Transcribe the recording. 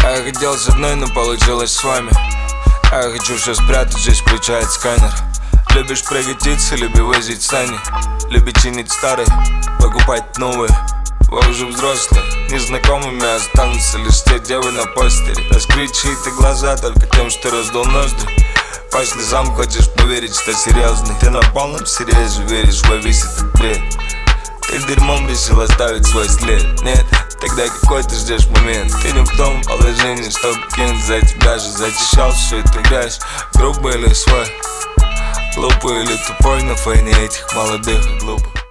А я хотел с одной, но получилось с вами. А я хочу все спрятать, здесь включает сканер. Любишь пригодиться, люби возить сани. Люби чинить старые, покупать новые. Вы уже взрослые, незнакомыми останутся лишь те девы на постере. Раскрыть чьи-то глаза только тем, что раздул ноздри. По слезам хочешь поверить, что серьезный. Ты на полном серьезе веришь, ловись этот бред. Ты дерьмом решил оставить свой след. Нет, тогда какой ты ждешь момент? Ты не в том положении, чтобы кинуть за тебя же. Зачищал всю эту грязь, грубый или свой, глупый или тупой на фоне этих молодых и глупых.